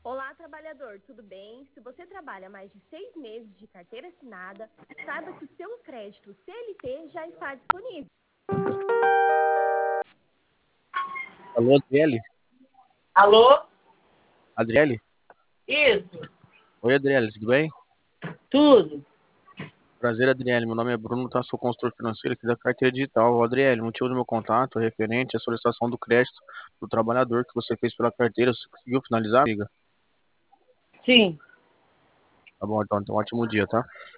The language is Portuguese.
Olá, trabalhador, tudo bem? Se você trabalha mais de 6 meses de carteira assinada, saiba que o seu crédito CLT já está disponível. Alô, Adriele? Alô? Adriele? Isso, Oi, Adriele, tudo bem? tudo. Prazer, Adriele. Meu nome é Bruno, tá? Sou consultor financeiro aqui da carteira digital. Ô, Adriele, o motivo do meu contato é referente à solicitação do crédito do trabalhador que você fez pela carteira. Você conseguiu finalizar, amiga? Sim. Tá bom, então, ótimo dia, tá?